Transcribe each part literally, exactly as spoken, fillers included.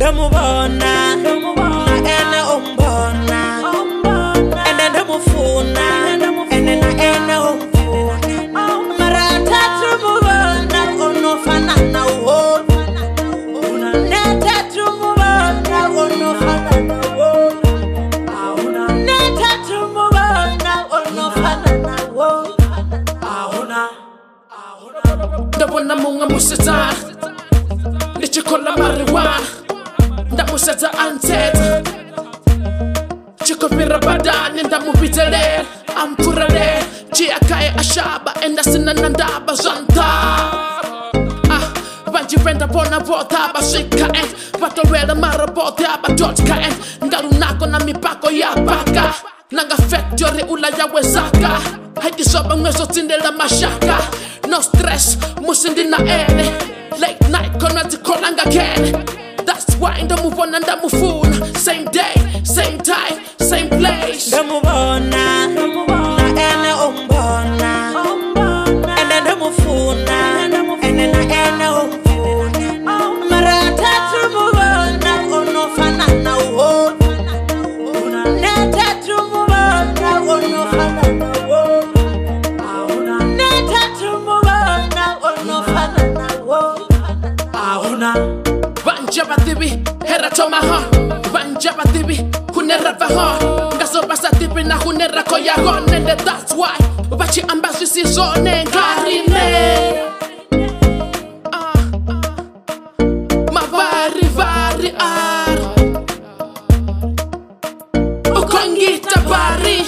ndamubona ene umbona ene ndamufuna ene na ene umfuna mara tatu mubona unofana na uwo ne tatu mubona unofana na uwo ne tatu mubona unofana na uwo ahuna ndabona munga museta nichikola marijuana ndamuseta anteta chikopira badani ndamupitele ampurale chiakaye ashaba enda sinana ndaba zanta ah banjirenda bona bota bashikaen batowela marabota abatotkaen ndarunako na mipako ya baka nanga factory ula ya wezaka haikisoba mwezo tindela mashaka no stress musindi na ene late night kona zikolanga kene. That's why ndamubona ndamufuna same day same time same place ndamubona ene umbona ene ndamufuna ene na ene umfuna mara tatu mubona unofana na uwo ne tatu mubona unofana na uwo ne tatu mubona unofana na uwo ahuna Banjaba tibi, hera toma ha Banjaba tibi, hunera vaha Ngaso basa tibi na hunera koya gone And that's why, bachi ambashi si zone Karine uh, Mavari vari ar Ukongita bari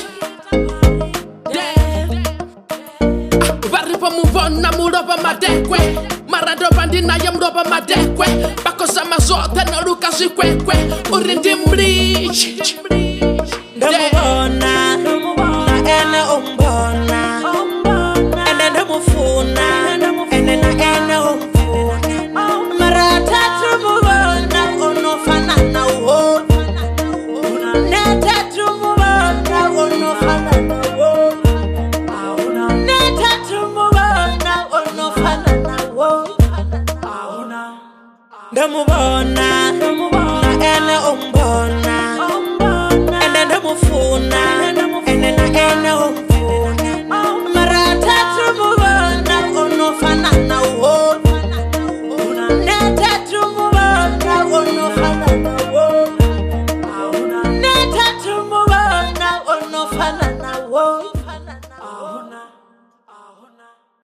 Bari pa muvona muroba madekwe Marado bandina ya mroba madekwe Bako sama zote no luka zikwekwe Urindi mrich ndamubona ene umbona ene ndamufuna ene na ene umfuna mara tatu mubona unofana na uwo ne tatu mubona unofana na uwo ne tatu mubona unofana na uwo ndamubona ene umbona ene ndamufuna ene na ene umfuna mara tatu mubona unofana na uwo ne tatu mubona unofana na uwo ne tatu mubona unofana na uwo